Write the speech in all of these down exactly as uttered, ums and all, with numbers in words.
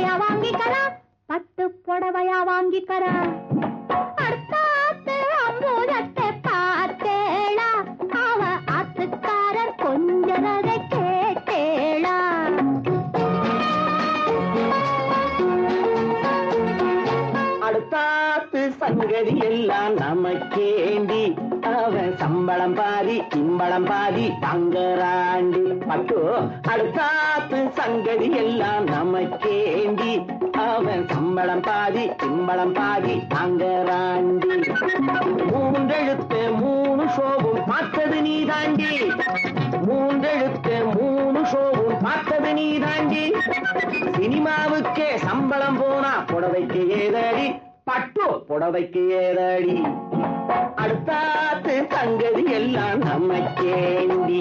புடவையா வாங்கிக்கரா பட்டு புடவையா வாங்கிக்கரா அடுத்தாத்து அம்பூதத்தை பார்த்தேளா அவ ஆத்துக்காரர் கொஞ்சரதை கேட்டேளா அடுத்தாத்து சங்கதி எல்லாம் நமக்கேண்டி அவன் சம்பளம் பாதி கிம்பளம் பாதி தங்கராண்டி பட்டு அடுத்தாத்து சங்கதி எல்லாம் நமக்கேண்டி அவன் சம்பளம் பாதி கிம்பளம் பாதி தங்கராண்டி மூன்றெழுத்து மூணு ஷோவும் பார்த்தது நீ தாண்டி மூன்றெழுத்து மூணு ஷோவும் பார்த்தது நீ தாண்டி சினிமாவுக்கே சம்பளம் போனா புடவைக்கு ஏதடி பட்டு புடவைக்கு ஏதடி அடுத்தாத்து சங்கதி எல்லாம் நமக்கேண்டி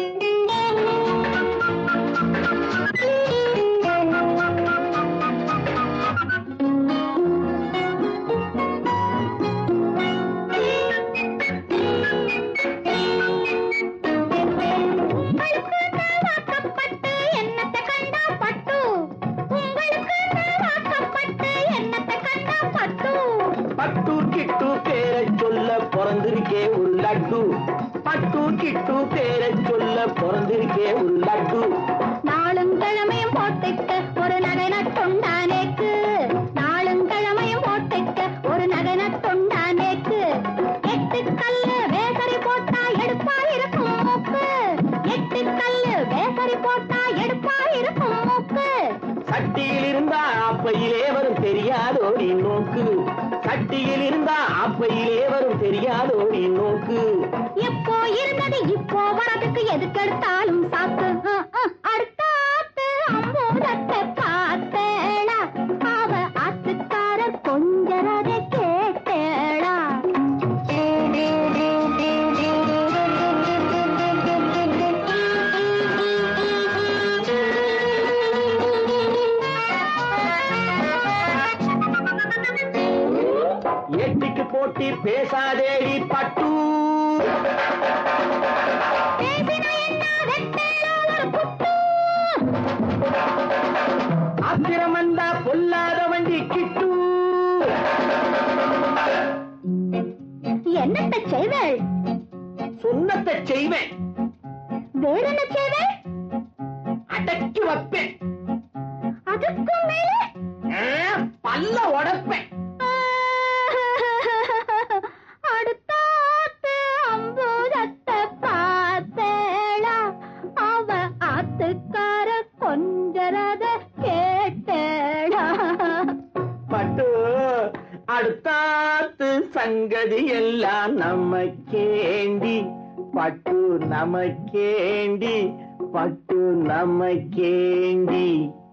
பட்டு கிட்டு பேரை சொல்ல பிறந்திருக்கே ஒரு லட்டு பட்டு கிட்டு பேரை சொல்ல பிறந்திருக்கே ஒரு லட்டு நாளும் கிழமையும் போட்டுக்க ஒரு நகை நட்டுண்டானேக்கு நாளும் கிழமையும் போட்டுக்க ஒரு நகை நட்டுண்டானேக்கு எட்டு கல்லு வேசரி போட்டா எடுப்பா இருக்கும் மூக்கு எட்டு கல்லு வேசரி போட்டா எடுப்பா இருக்கும் மூக்கு சட்டியில் இருந்தா அப்பையிலே வரும் தெரியாதோடி நோக்கு சட்டியில் இருந்தா அப்பையிலே வரும் தெரியாதோடி நோக்கு எப்போ இருந்தது இப்போ வரதுக்கு எதுக்கெடுத்தாலும் சாக்கு அடுத்தாத்து அம்பூதத்தை பார்த்தேளா அவ ஆத்துக்காரர் கொஞ்சரதை கேட்டேளா எட்டிக்கு போட்டி பேசாதேடி பட்டு ஆத்திரமந்தா பொல்லாத வண்டி கிட்டு என்னத்தை செய்வேள் சொன்னத்தை செய்வேன் வேற என்ன செய்வேள் அடக்கி வைப்பேன் அதுக்கு மேலே பல்ல உடைப்பேன் அடுத்தாத்து அம்பூதத்தை பார்த்தேளா அவ ஆத்துக்கார கொஞ்சரத கேட்டேளா பட்டு அடுத்தாத்து சங்கதி எல்லாம் நமக்கேண்டி பட்டு நமக்கேண்டி பட்டு நமக்கேண்டி